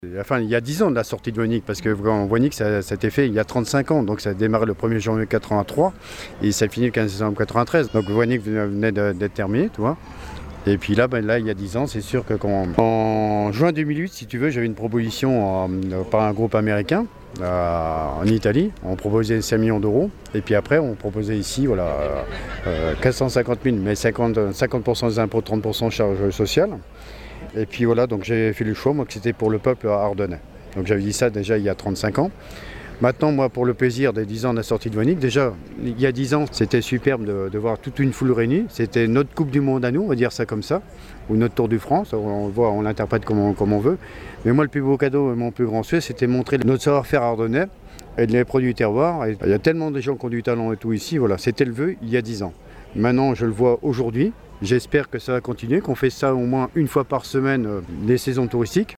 Enfin, il y a 10 ans de la sortie de Voynich, parce que Voynich, ça a été fait il y a 35 ans. Donc ça a démarré le 1er janvier 83 et ça a fini le 15 décembre 93. Donc Voynich venait d'être terminé, tu vois. Et puis là, il y a 10 ans, c'est sûr que en juin 2008, si tu veux, j'avais une proposition par un groupe américain en Italie. On proposait 5 millions d'euros. Et puis après, on proposait ici 450 000, mais 50% des impôts, 30% de charges sociales. Et puis voilà, donc j'ai fait le choix, moi, que c'était pour le peuple ardennais. Donc j'avais dit ça déjà il y a 35 ans. Maintenant, moi, pour le plaisir des 10 ans de la sortie de Voynich, déjà, il y a 10 ans, c'était superbe de voir toute une foule réunie. C'était notre Coupe du Monde à nous, on va dire ça comme ça, ou notre Tour de France, on l'interprète comme on veut. Mais moi, le plus beau cadeau, mon plus grand souhait, c'était montrer notre savoir-faire ardennais et les produits du terroir. Et il y a tellement de gens qui ont du talent et tout ici, voilà, c'était le vœu il y a 10 ans. Maintenant, je le vois aujourd'hui. J'espère que ça va continuer, qu'on fait ça au moins une fois par semaine, les saisons touristiques.